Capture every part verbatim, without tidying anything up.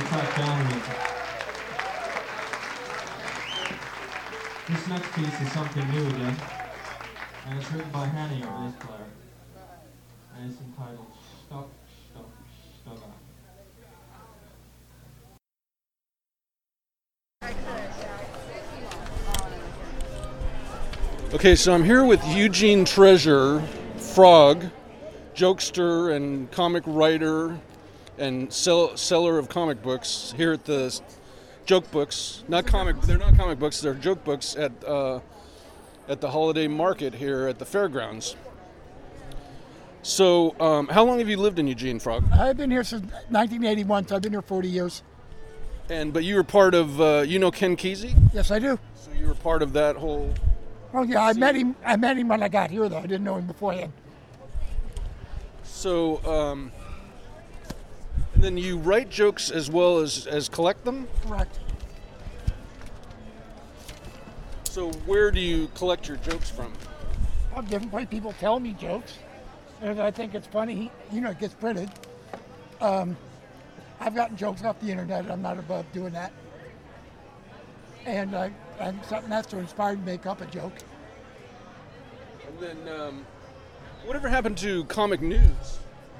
track down with. This next piece is something new again, and it's written by Hanny, our bass player, and it's entitled Stop, Stop, Stop. Okay, so I'm here with Eugene Treasure, Frog, jokester and comic writer and sell, seller of comic books here at the Joke Books. Not comic, they're not comic books, they're joke books at uh, at the holiday market here at the fairgrounds. So, um, how long have you lived in Eugene, Frog? I've been here since nineteen eighty-one, so I've been here forty years. And but you were part of, uh, you know Ken Kesey? Yes, I do. So you were part of that whole... Oh yeah, I met him. I met him when I got here, though. I didn't know him beforehand. So, um, and then you write jokes as well as, as collect them? Correct. So where do you collect your jokes from? Well, different way people tell me jokes. And if I think it's funny, you know, it gets printed. Um, I've gotten jokes off the internet. I'm not above doing that. And uh, and something has to inspire me to make up a joke. And then, um, whatever happened to comic news?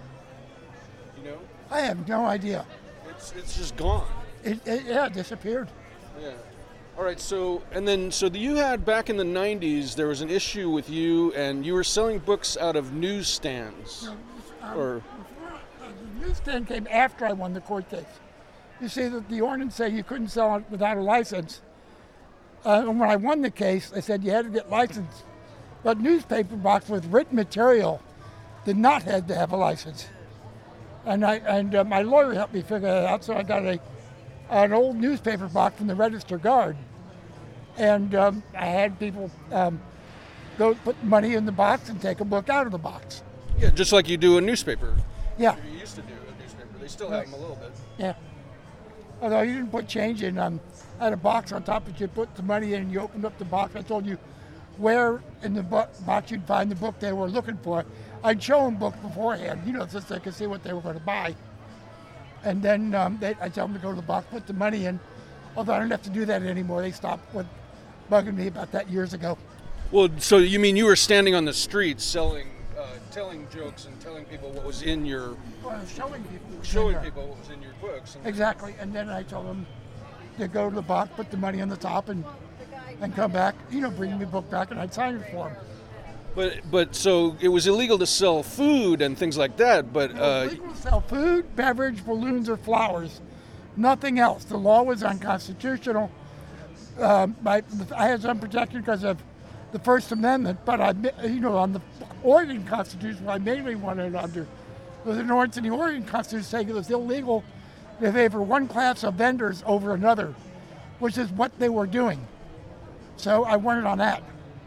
You know? I have no idea. It's it's just gone. It, it yeah, it disappeared. Yeah. All right. So and then so the, you had back in the nineties there was an issue with you and you were selling books out of newsstands. Um, or the newsstand came after I won the court case. You see, that the ordinance said you couldn't sell it without a license. Uh, and when I won the case, they said you had to get licensed. But newspaper box with written material did not have to have a license. And I and uh, my lawyer helped me figure that out, so I got a an old newspaper box from the Register Guard. And um, I had people um, go put money in the box and take a book out of the box. yeah, just like you do a newspaper. Yeah. You used to do a newspaper. They still have them a little bit. Yeah. Although you didn't put change in, um, I had a box on top that you put the money in and you opened up the box. I told you where in the bo- box you'd find the book they were looking for. I'd show them books beforehand, you know, just so they could see what they were going to buy. And then um, they, I tell them to go to the box, put the money in. Although I don't have to do that anymore. They stopped with bugging me about that years ago. Well, so you mean you were standing on the streets selling, uh, telling jokes and telling people what was in your, Well, I was showing people. what was in showing there. people what was in your books. And Exactly. And then I told them to go to the box, put the money on the top, and and come back, you know, bring me the book back, and I'd sign it for them. But but so it was illegal to sell food and things like that. But It uh, was legal to sell food, beverage, balloons, or flowers. Nothing else. The law was unconstitutional. Um, I, I had some protection because of the First Amendment, but I, you know, on the Oregon Constitution, I mainly wanted it under. There was an ordinance in the Oregon Constitution saying it was illegal to favor one class of vendors over another, which is what they were doing. So I wanted on that.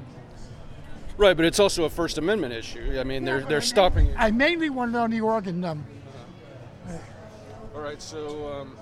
right, but it's also a First Amendment issue. I mean, they're but they're I stopping it. I mainly wanted on the Oregon. Um, All right, so um,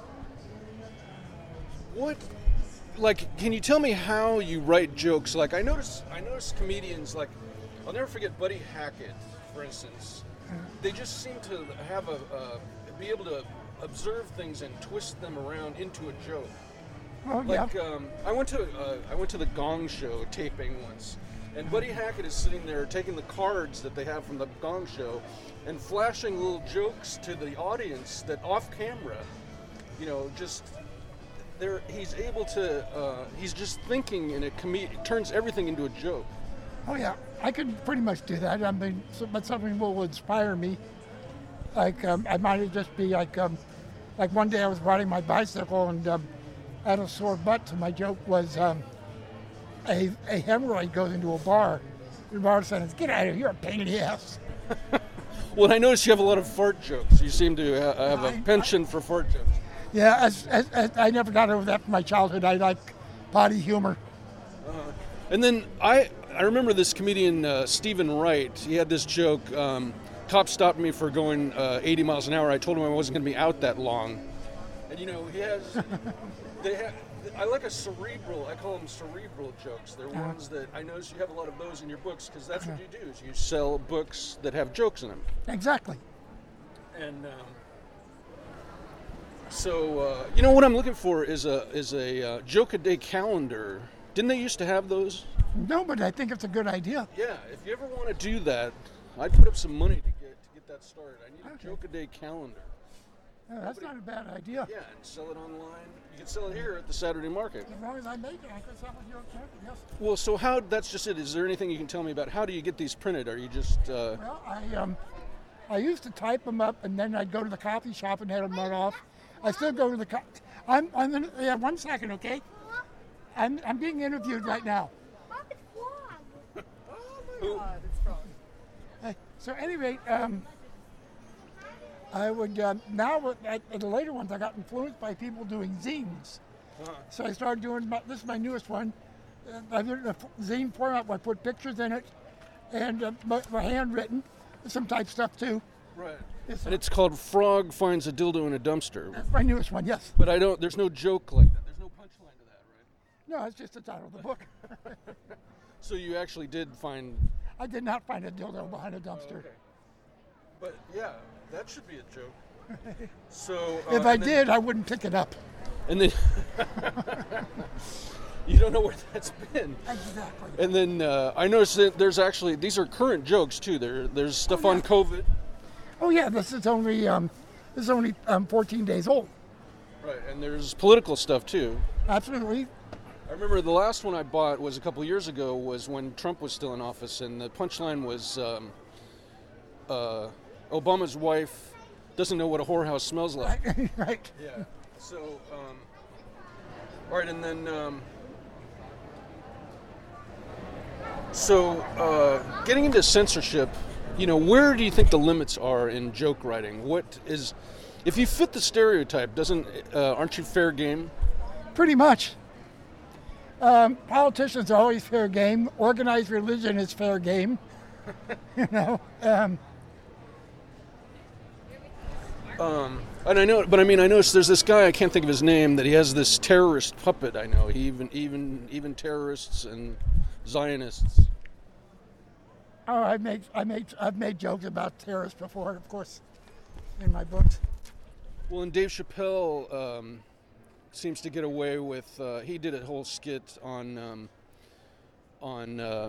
what? Like, can you tell me how you write jokes? Like, I notice I notice comedians like, I'll never forget Buddy Hackett, for instance. They just seem to have a uh, be able to observe things and twist them around into a joke. oh, yeah. Like um, I went to uh, I went to the Gong Show taping once, and Buddy Hackett is sitting there taking the cards that they have from the Gong Show, and flashing little jokes to the audience that off camera, you know, just there. He's able to. Uh, he's just thinking, and it com- turns everything into a joke. Oh yeah, I could pretty much do that. I mean, so, but something will inspire me. Like um, I might just be like, um, like one day I was riding my bicycle and um, I had a sore butt. So my joke was, um, a a hemorrhoid goes into a bar. The bar says, "Get out of here! You're a pain in the ass." Well, I noticed you have a lot of fart jokes. You seem to ha- have a I- penchant for fart jokes. Yeah, as, as, as I never got over that from my childhood. I like potty humor. And then I I remember this comedian uh, Stephen Wright. He had this joke. Um, Cop stopped me for going uh, eighty miles an hour. I told him I wasn't going to be out that long. And you know he has. They have. I like a cerebral. I call them cerebral jokes. They're Uh-huh. ones that I notice you have a lot of those in your books because that's what you do. Is you sell books that have jokes in them. Exactly. And um, So uh, you know what I'm looking for is a is a uh, joke a day calendar. Didn't they used to have those? No, but I think it's a good idea. Yeah. If you ever want to do that, I'd put up some money to get to get that started. I need a Okay. joke a day calendar. Yeah, that's not a bad idea. Yeah, and sell it online. You can sell it here at the Saturday Market. As long as I make it, I can sell it here. Yes. Well, so how? That's just it. Is there anything you can tell me about how do you get these printed? Are you just? Uh, Well, I um, I used to type them up, and then I'd go to the coffee shop and have them run off. I still go to the. Co- I'm. I'm. In, yeah, one second, okay. I'm. I'm being interviewed right now. who, Uh, so, at any rate, um, I would um, now with- at, at the later ones, I got influenced by people doing zines. uh, So I started doing. My, this is my newest one. Uh, I've written a f- zine format where I put pictures in it, and uh, my, my handwritten, some type stuff too. right. It's, And it's called Frog Finds a Dildo in a Dumpster. that's my newest one. Yes. But I don't. There's no joke like that. There's no punchline to that, right? No, it's just the title of the book. So you actually did find. I did not find a dildo behind a dumpster. Okay. But yeah, that should be a joke. So uh, If I and then- did, I wouldn't pick it up. and then you don't know where that's been. Exactly. And then uh, I noticed that there's actually these are current jokes too. There, there's stuff Oh, on yeah. COVID. Oh yeah, this is only um, this is only um, fourteen days old. Right, and there's political stuff too. Absolutely. I remember the last one I bought was a couple years ago, was when Trump was still in office, and the punchline was um, uh, Obama's wife doesn't know what a whorehouse smells like. Right. Right. Yeah. So, um, all right, and then um, so uh, getting into censorship, you know, where do you think the limits are in joke writing? What is, if you fit the stereotype, doesn't uh, aren't you fair game? Pretty much. Um, politicians are always fair game. Organized religion is fair game. you know. Um, Um, and I know, but I mean, I noticed there's this guy, I can't think of his name, that he has this terrorist puppet. I know, he even even even terrorists and Zionists. oh, I made I made I've made jokes about terrorists before, of course, in my books. Well, and Dave Chappelle um, seems to get away with. Uh, he did a whole skit on um, on uh,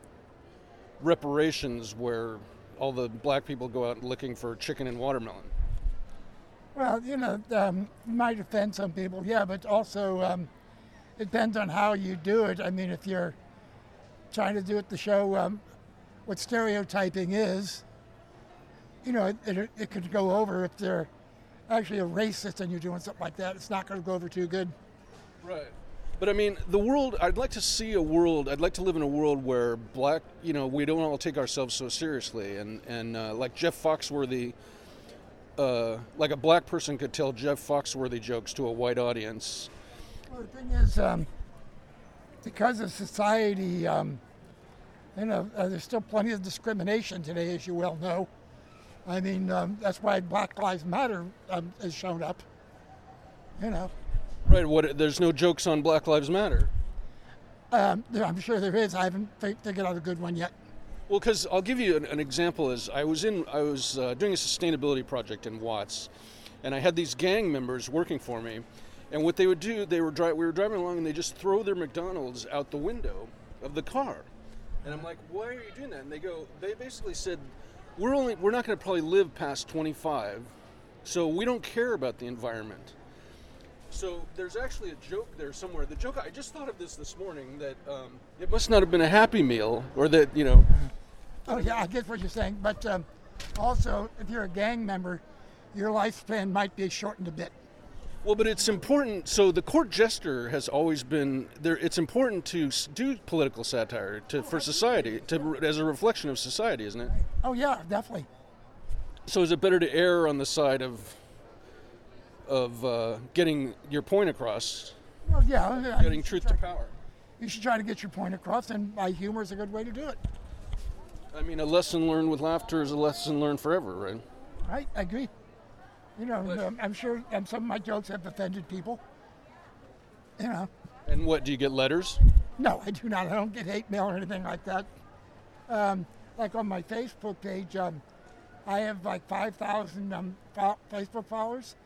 reparations, where all the black people go out looking for chicken and watermelon. Well, you know, um, might offend some people, yeah, but also um, it depends on how you do it. I mean, if you're trying to do it to show um, what stereotyping is, you know, it, it, it could go over. If they're actually a racist and you're doing something like that, it's not going to go over too good. Right. But I mean, the world, I'd like to see a world, I'd like to live in a world where black, you know, we don't all take ourselves so seriously. And, and uh, like Jeff Foxworthy, uh, like a black person could tell Jeff Foxworthy jokes to a white audience. Well, the thing is, um, because of society, um, you know, uh, there's still plenty of discrimination today, as you well know. I mean, um, that's why Black Lives Matter um, has shown up. You know, Right, what, there's no jokes on Black Lives Matter. um, there, I'm sure there is. I haven't fi- figured out a good one yet. Well, because I'll give you an, an example. Is I was in, I was uh, doing a sustainability project in Watts, and I had these gang members working for me, and what they would do, they were dri- we were driving along, and they just throw their McDonald's out the window of the car, and I'm like, why are you doing that? And they go, they basically said, we're only, we're not going to probably live past twenty-five, so we don't care about the environment. So there's actually a joke there somewhere. The joke, I just thought of this this morning, that um, it must not have been a Happy Meal, or that, you know. Oh yeah, I get what you're saying, but um, also if you're a gang member, your lifespan might be shortened a bit. Well, but it's important. So the court jester has always been there. It's important to s- do political satire to for society, to as a reflection of society, isn't it? Oh yeah, definitely. So is it better to err on the side of of uh, getting your point across, Well, yeah. I- I- getting you should truth try- to power? You should try to get your point across, and by humor is a good way to do it. I mean, a lesson learned with laughter is a lesson learned forever, right? Right? I agree. You know, But- um, I'm sure um, some of my jokes have offended people. You know, And what, do you get letters? no, I do not. I don't get hate mail or anything like that. Um, like on my Facebook page, um, I have like five thousand um, fo- Facebook followers.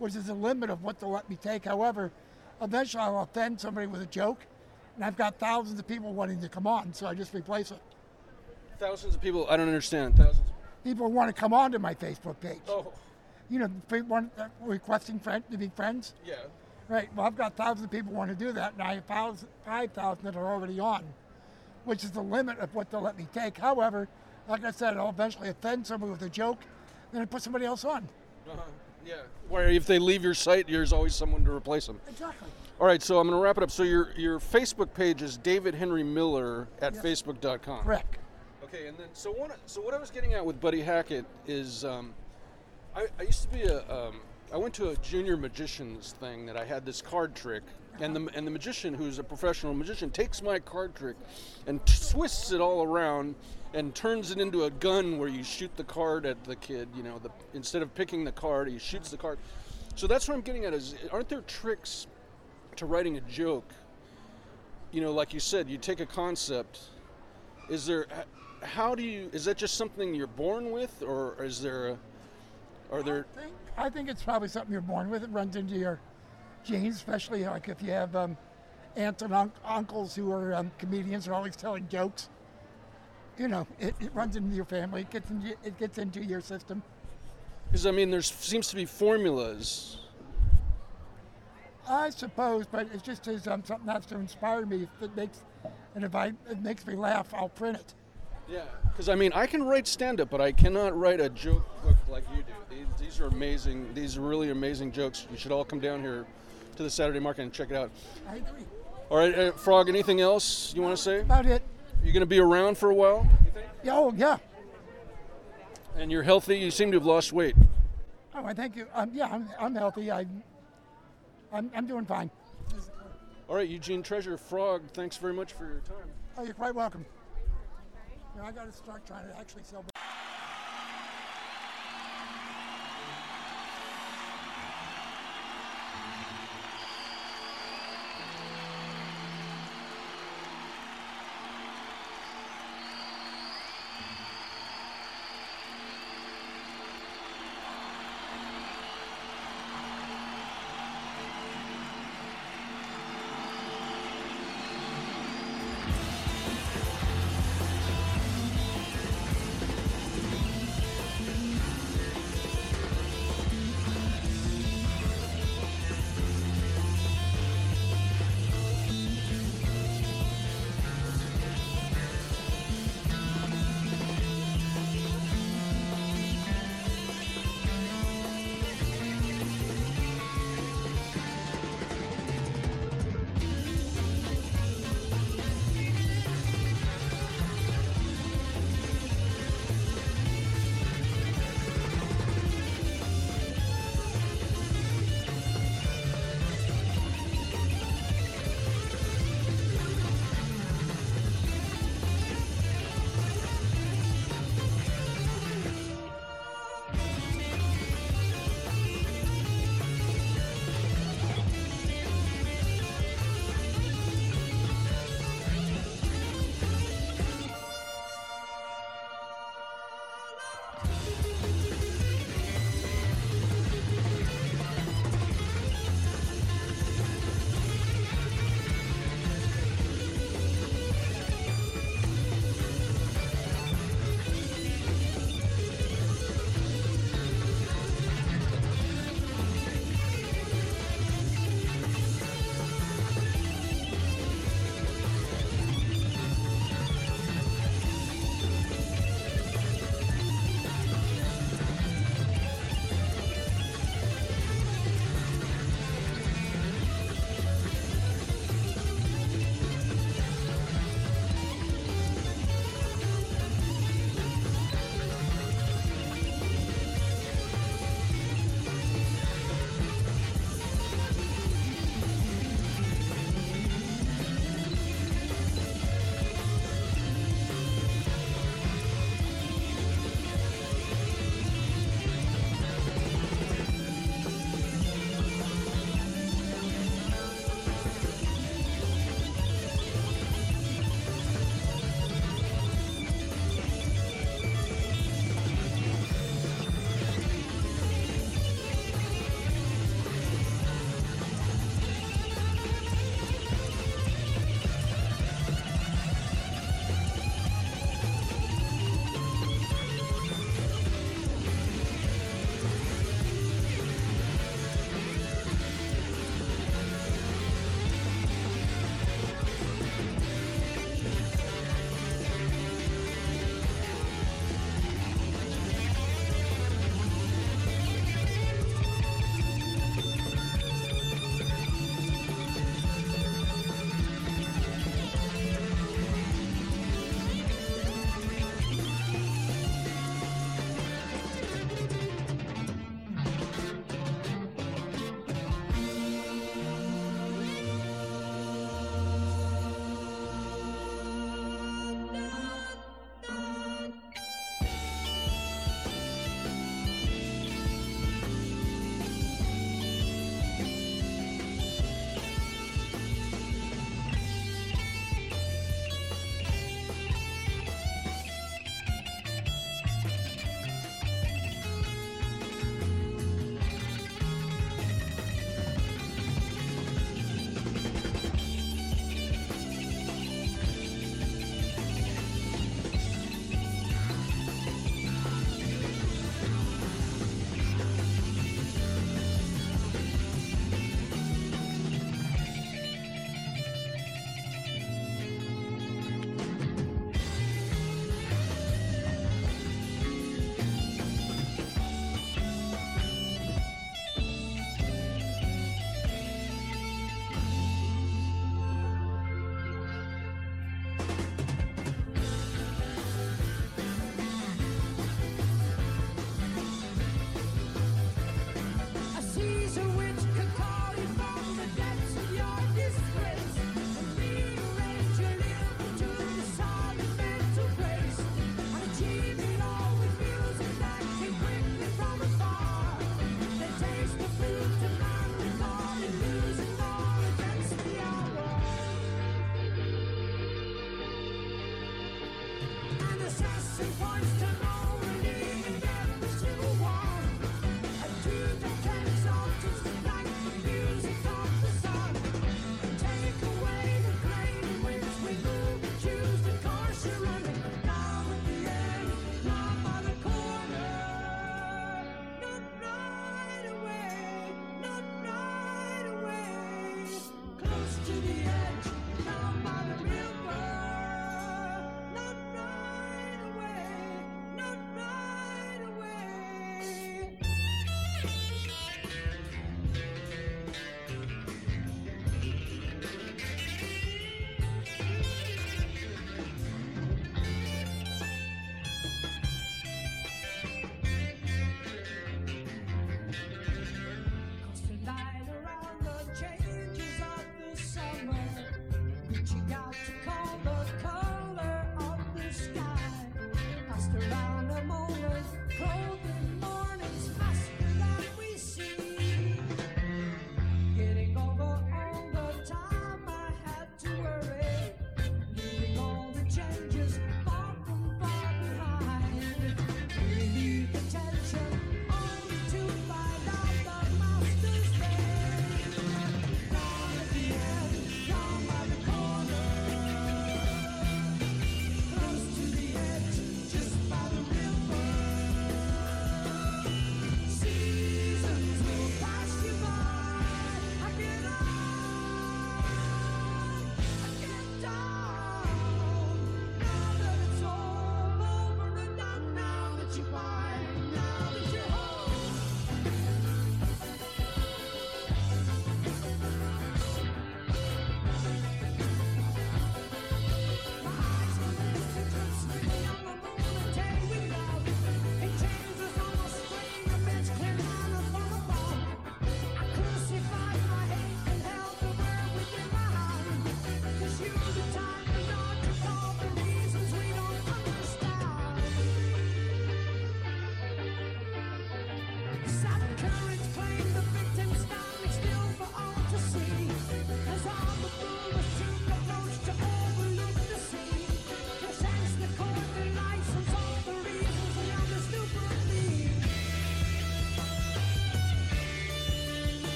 which is the limit of what they'll let me take. However, eventually I'll offend somebody with a joke, and I've got thousands of people wanting to come on, so I just replace it. Thousands of people. I don't understand. Thousands. People want to come onto my Facebook page. Oh, You know, people want, uh, requesting friend, to be friends. yeah. Right. Well, I've got thousands of people want to do that, and I have thousand, five thousand that are already on, which is the limit of what they'll let me take. However, like I said, I'll eventually offend somebody with a joke, then I put somebody else on. Uh-huh. Yeah. Where if they leave your site, there's always someone to replace them. Exactly. All right, so I'm going to wrap it up. So your your Facebook page is David Henry Miller at Yes. facebook dot com. Correct. Okay, and then so what? So what I was getting at with Buddy Hackett is, um, I, I used to be a, um, I went to a junior magicians thing that I had this card trick, and the and the magician, who's a professional magician, takes my card trick and twists it all around and turns it into a gun where you shoot the card at the kid. You know, the instead of picking the card, he shoots the card. So that's what I'm getting at. Is aren't there tricks to writing a joke? You know, like you said, you take a concept. Is there? How do you? Is that just something you're born with, or is there? A, are there? I think, I think it's probably something you're born with. It runs into your genes, especially like if you have um, aunts and un- uncles who are um, comedians, are always telling jokes. You know, it, it runs into your family. It gets into, it gets into your system. Because I mean, there seems to be formulas. I suppose, but it's just as um, something that's to inspire me. If it makes, and if I it makes me laugh, I'll print it. Yeah. Because I mean, I can write stand-up, but I cannot write a joke book like you do. These, these are amazing. These are really amazing jokes. You should all come down here to the Saturday Market and check it out. I agree. All right, uh, Frog. Anything else you want to say? About it. You going to be around for a while? You think? Yeah, oh, yeah. And you're healthy. You seem to have lost weight. Oh, I thank you. Um, yeah, I'm, I'm healthy. I, I'm, I'm doing fine. All right, Eugene Treasure, Frog. Thanks very much for your time. Oh, you're quite welcome. You know, I got to start trying to actually sell.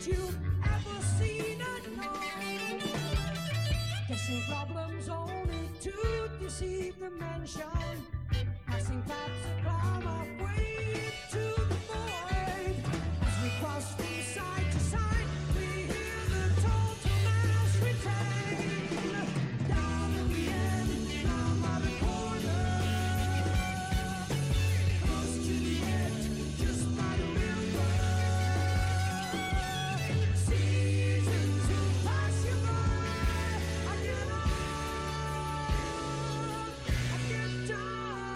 you've ever seen or known. Guessing problems only to deceive the mansion. Passing clouds that climb halfway to the void. As we cross from side to side, we hear the total mass retain. Down at the end, down by the corner, close to the edge, just by the river. Seasons will pass you by. I get on, I get down.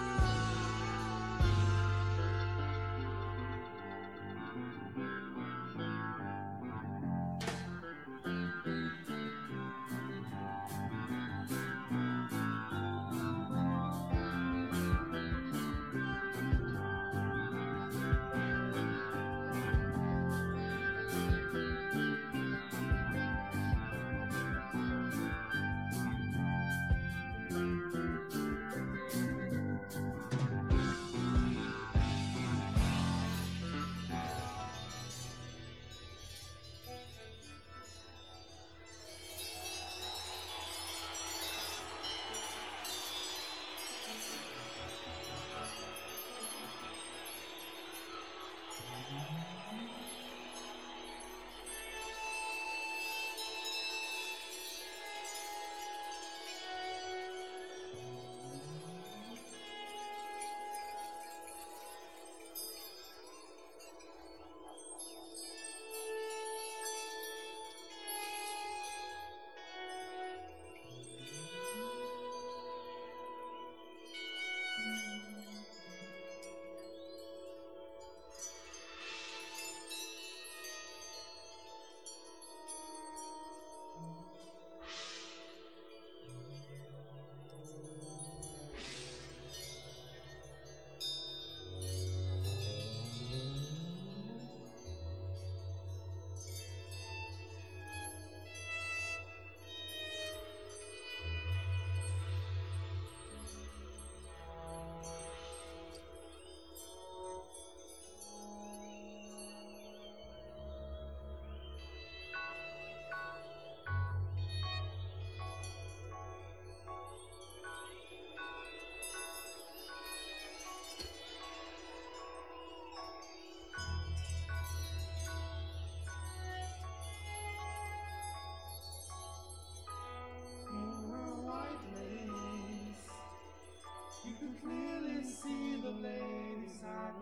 You can clearly see the lady side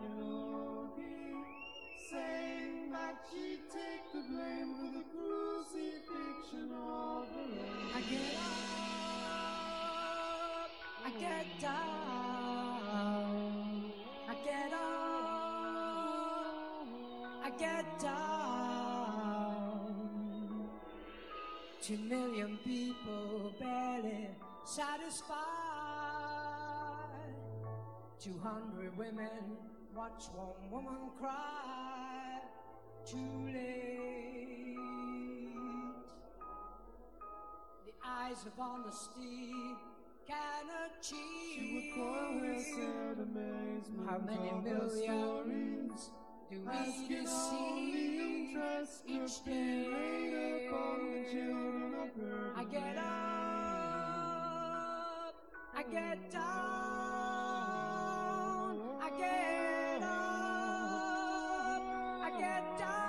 looking, saying that she'd take the blame for the crucifixion of her own. I get up, I get down, I get up, I get down. Two million people barely satisfied. Two hundred women watch one woman cry. Too late. The eyes of honesty can achieve. She would call herself amazement. How many of her millions stories, do we asking only deceive trust each could be laid upon the children day? of her. I get up, I get down, I get up, I get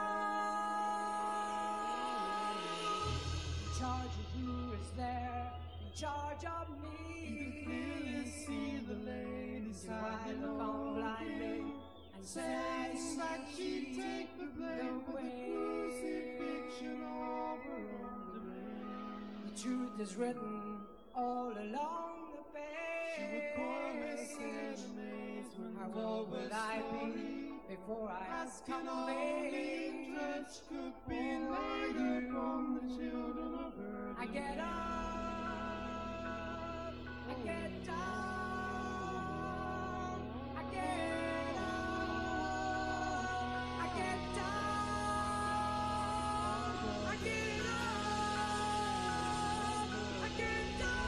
down. In charge of who is there, in charge of me. You can clearly see the lady Do I side look on blindly and say saying that she'd take the blame for the crucifixion of her own domain. The truth is written all along the She would call page. herself amazement. How of old her will I story, be before I asking come of only age? trust could be laid upon the children of her. I get up, I get down, I get up, I get down, I get up, I get down.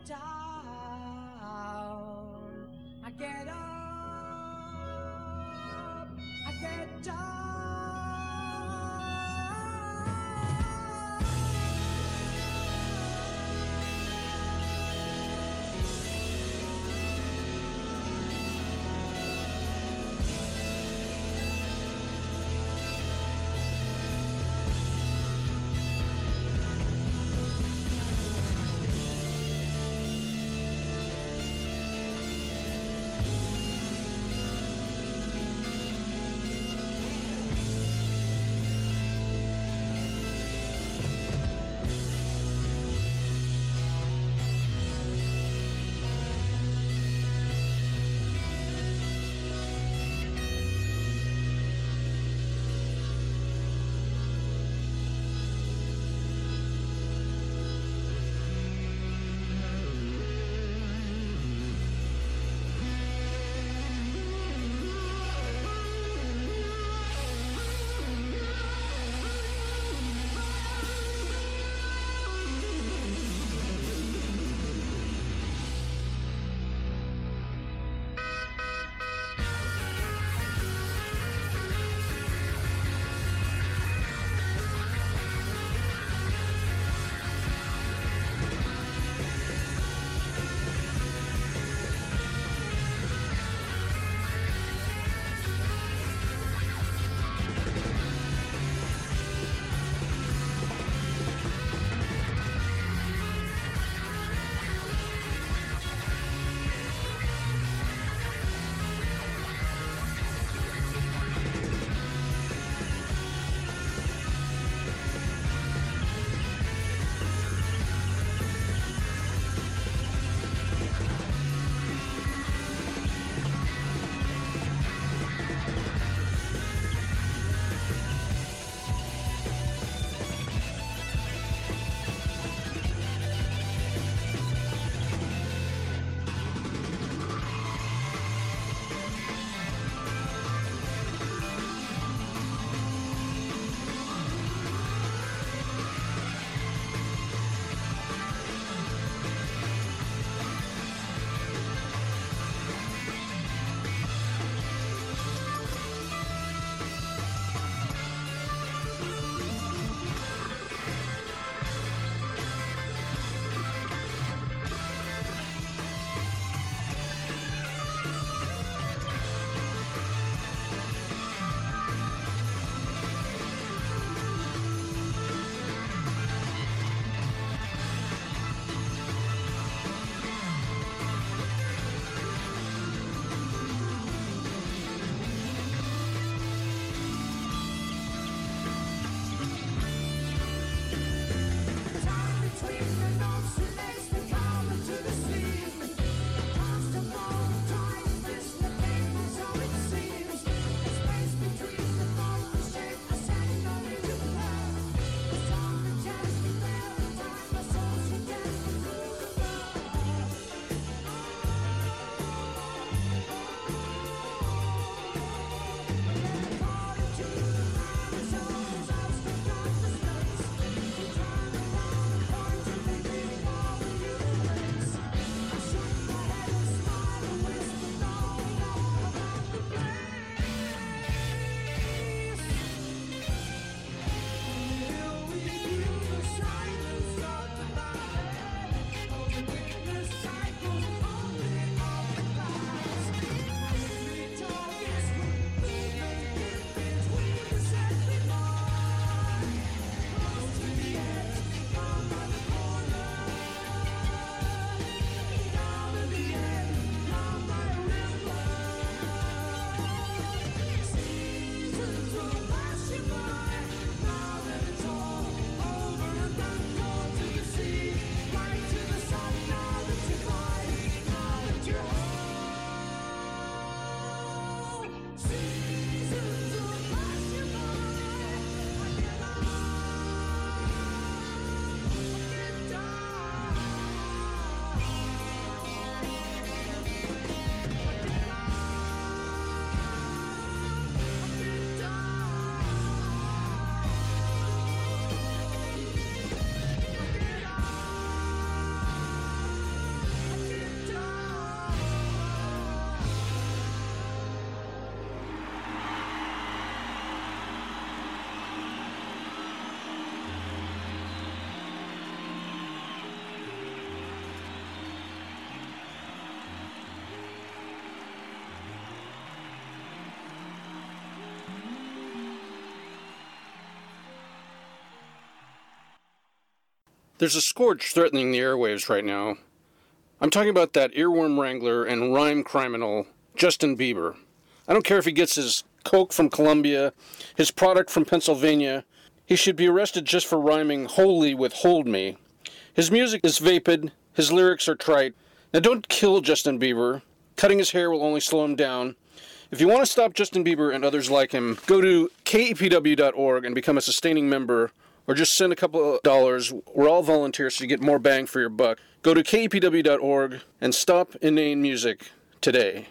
down. I get up, I get down. There's a scourge threatening the airwaves right now. I'm talking about that earworm wrangler and rhyme criminal, Justin Bieber. I don't care if he gets his coke from Colombia, his product from Pennsylvania. He should be arrested just for rhyming wholly with hold me. His music is vapid, his lyrics are trite. Now don't kill Justin Bieber. Cutting his hair will only slow him down. If you want to stop Justin Bieber and others like him, go to K E P W dot org and become a sustaining member, or just send a couple of dollars. We're all volunteers, so you get more bang for your buck. Go to K E P W dot org and stop inane music today.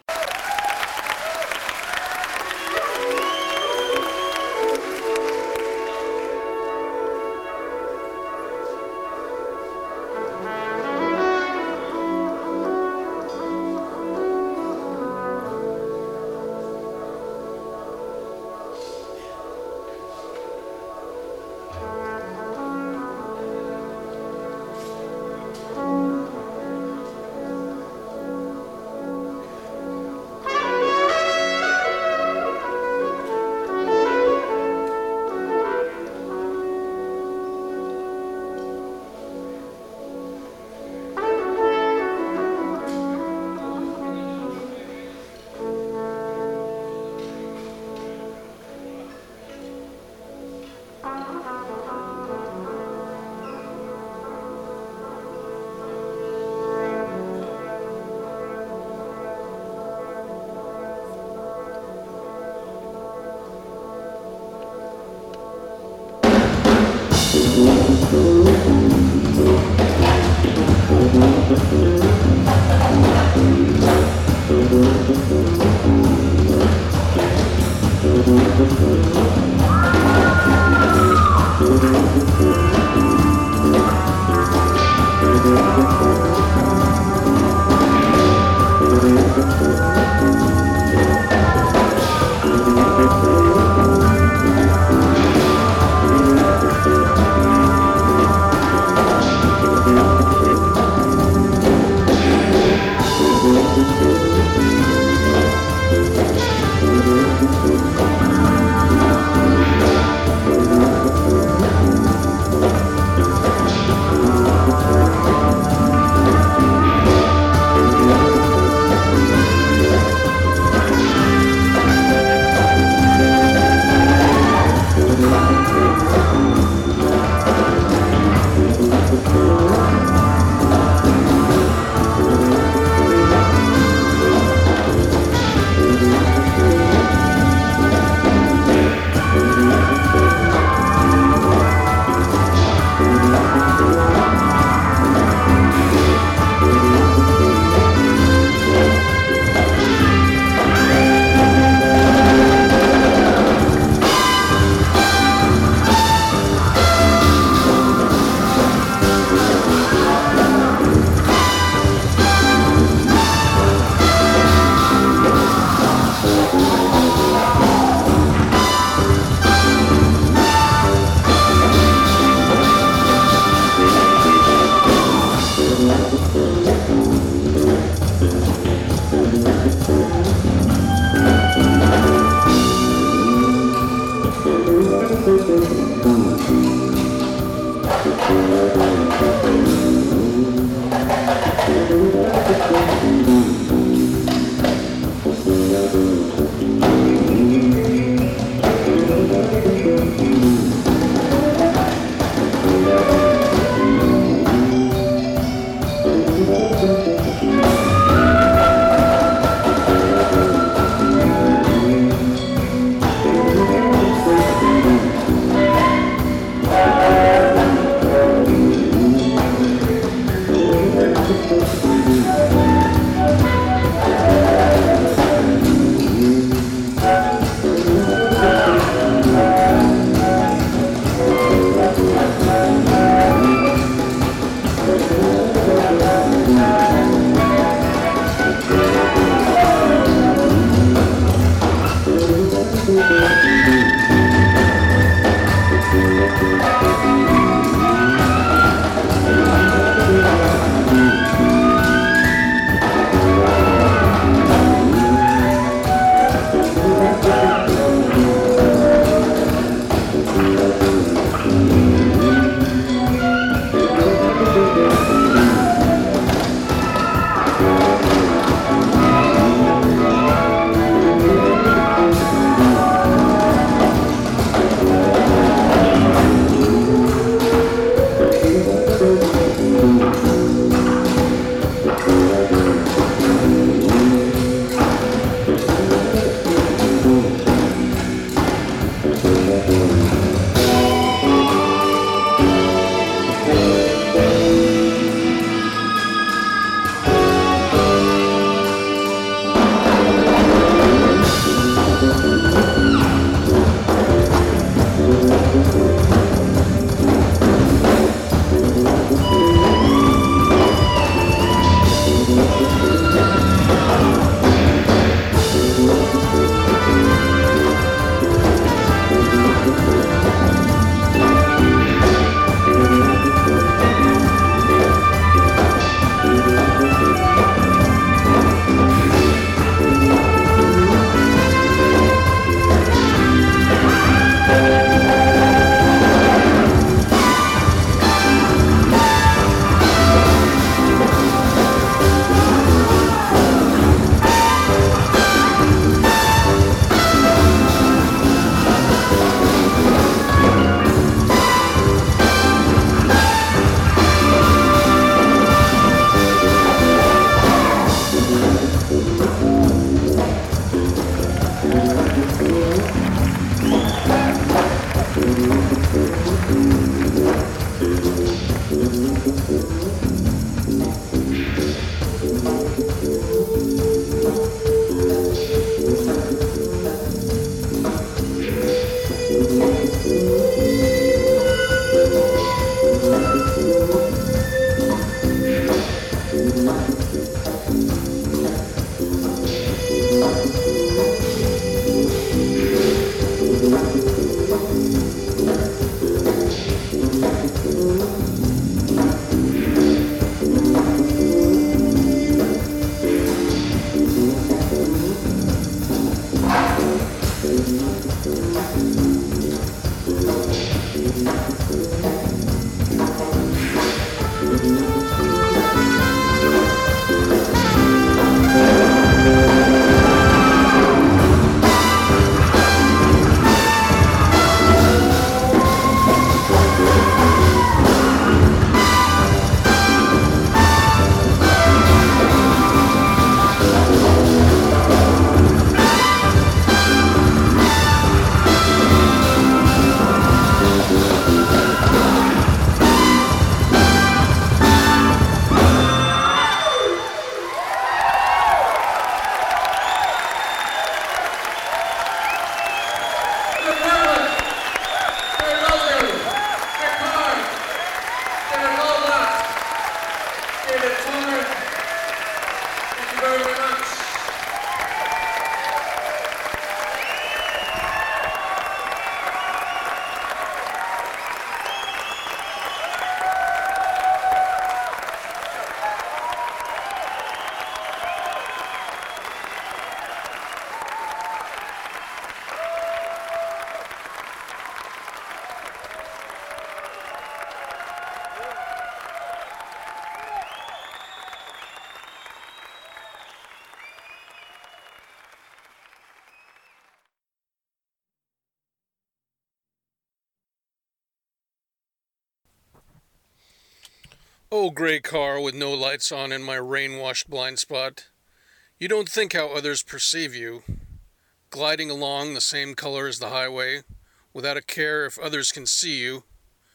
Oh, gray car with no lights on in my rain-washed blind spot. You don't think how others perceive you, gliding along the same color as the highway, without a care if others can see you.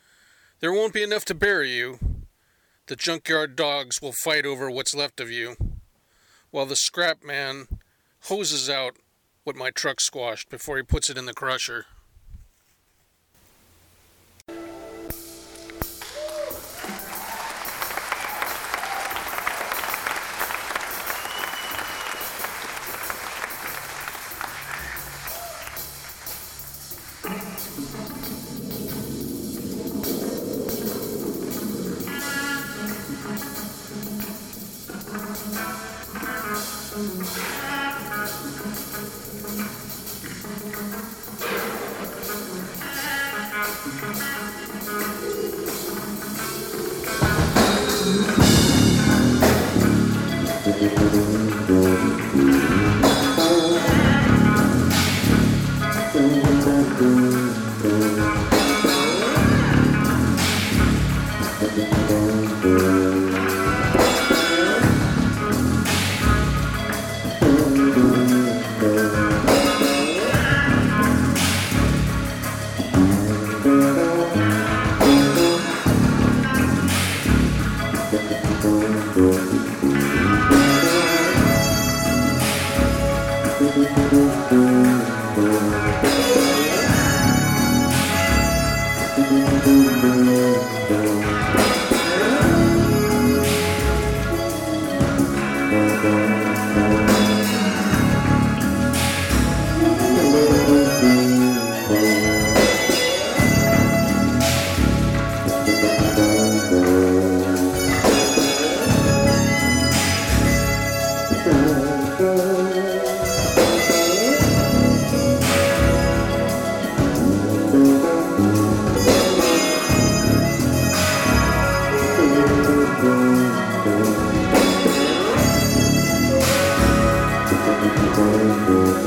There won't be enough to bury you. The junkyard dogs will fight over what's left of you, while the scrap man hoses out what my truck squashed before he puts it in the crusher.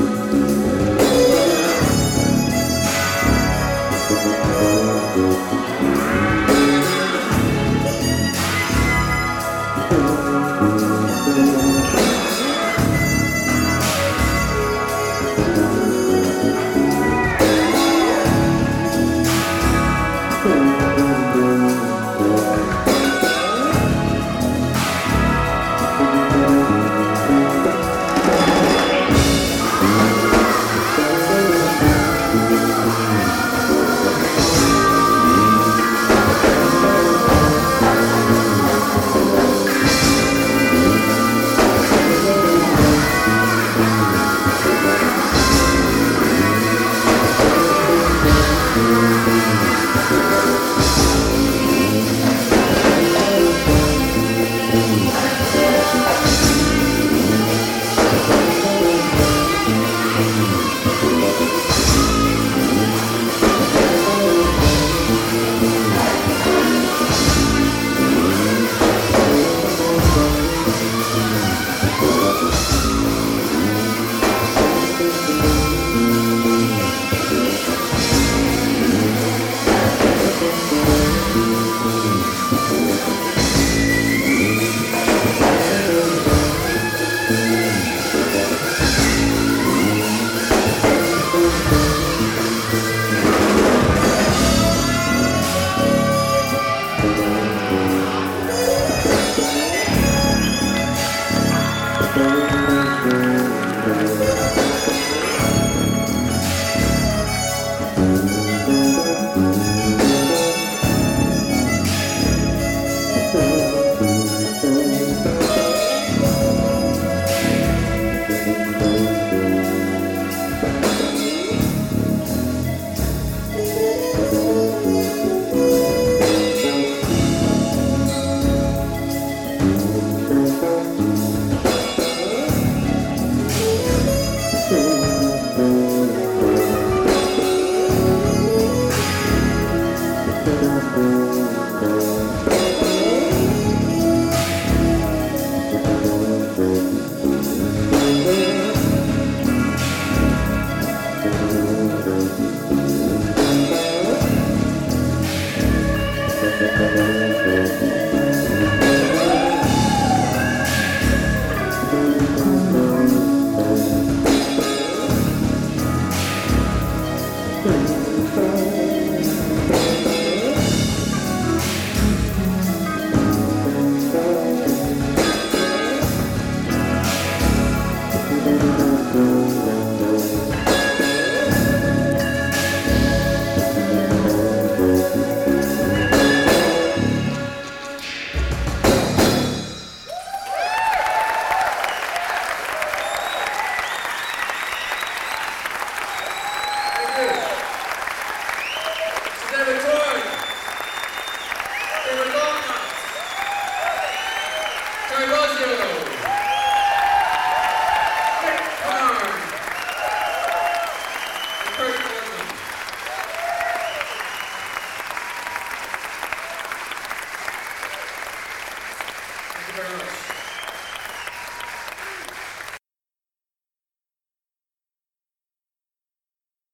Thank you.